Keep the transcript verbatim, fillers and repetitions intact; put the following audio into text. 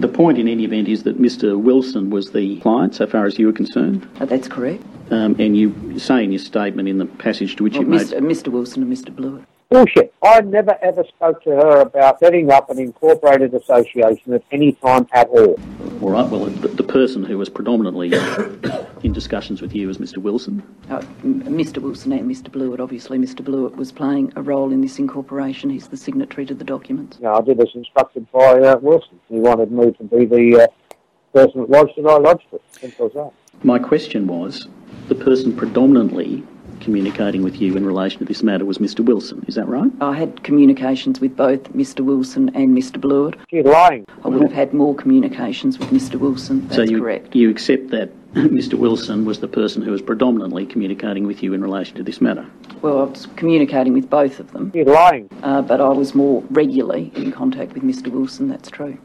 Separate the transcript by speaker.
Speaker 1: The point in any event is that Mister Wilson was the client, so far as you were concerned.
Speaker 2: Uh, that's correct.
Speaker 1: Um, and you say in your statement in the passage to which
Speaker 2: well,
Speaker 1: you
Speaker 2: Mister
Speaker 1: made...
Speaker 2: Mister Wilson and Mister Blewett.
Speaker 3: Bullshit. I never ever spoke to her about setting up an incorporated association at any time at all.
Speaker 1: All right, well, the, the person who was predominantly in discussions with you was Mister Wilson.
Speaker 2: Uh, Mister Wilson and Mister Blewett. Obviously, Mister Blewett was playing a role in this incorporation. He's the signatory to the documents.
Speaker 3: You know, I did as instructed by uh, Wilson. He wanted me to be the uh, person that lodged it, I lodged it. Simple as that.
Speaker 1: My question was, the person predominantly communicating with you in relation to this matter was Mister Wilson, is that right?
Speaker 2: I had communications with both Mister Wilson and Mister Blewett.
Speaker 3: You're lying.
Speaker 2: I would have had more communications with Mister Wilson, that's
Speaker 1: so you,
Speaker 2: correct.
Speaker 1: you accept that Mister Wilson was the person who was predominantly communicating with you in relation to this matter?
Speaker 2: Well, I was communicating with both of them.
Speaker 3: You're lying.
Speaker 2: Uh, but I was more regularly in contact with Mister Wilson, that's true.